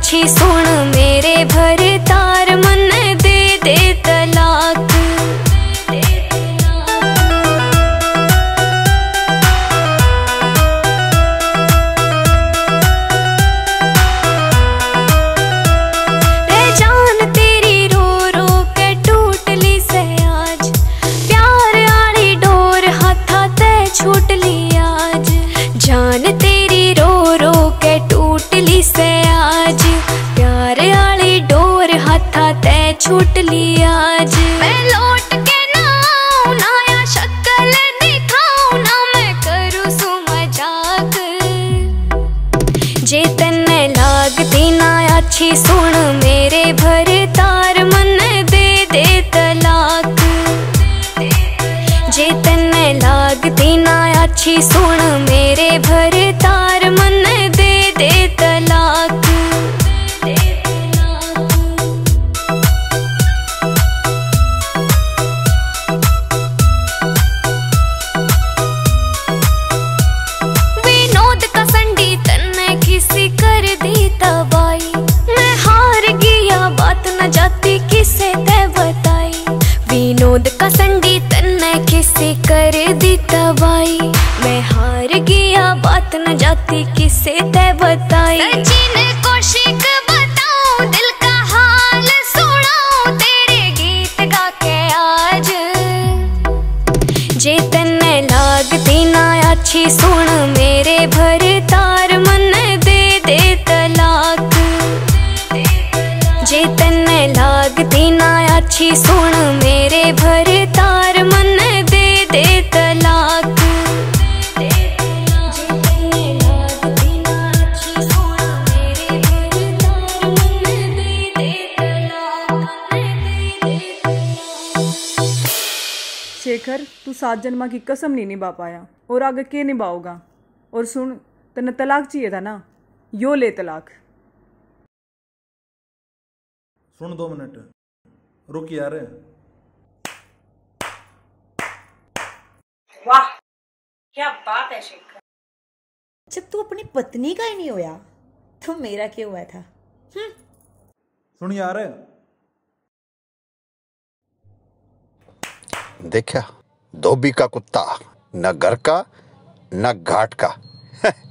अच्छी सुन मेरे भरे तार मन दे दे तलाक। छूट ली आज जान तेरी रो रो के टूट ली से आज, प्यार आली डोर हाथा ते छूट ली आज। मैं लौट के ना आऊं ना या शक्ल दिखाऊं ना मैं करूं सु मजाक, जे तन्ने लागती ना अच्छी सुन मेरे भरे तार मन दे दे तलाक। जे तन्ने लागती ना अच्छी सुन मेरे भरे तार मन दे दे तलाक। विनोद का संडी तन्ने किसी कर दी तबाही, मैं हार गया बात न जाती किसे ते बताई। विनोद का संडी तन्ने किसे कर दी तबाही, मैं हार गया बात न जाती किसे ते बताई। सचिन कौशिक बताऊं दिल का हाल सुनाऊं तेरे गीत गा के आज, जे तन्ने लागती ना अच्छी सुन मेरे भरे तार मन दे दे तलाक। जे तन्ने लागती ना अच्छी सुन मेरे भरे तार मन दे दे तलाक। शेखर, तू 7 जन्मा की कसम नहीं निभा पाया और आगे के निभाओगा। और सुन, तने तलाक चाहिए था ना, यो ले तलाक। सुन 2 मिनट रुक यार। वाह क्या बात है शेखर। जब तू अपनी पत्नी का ही नहीं होया तो मेरा क्यों हुआ था? सुन यार, देखा धोबी का कुत्ता, न घर का न घाट का।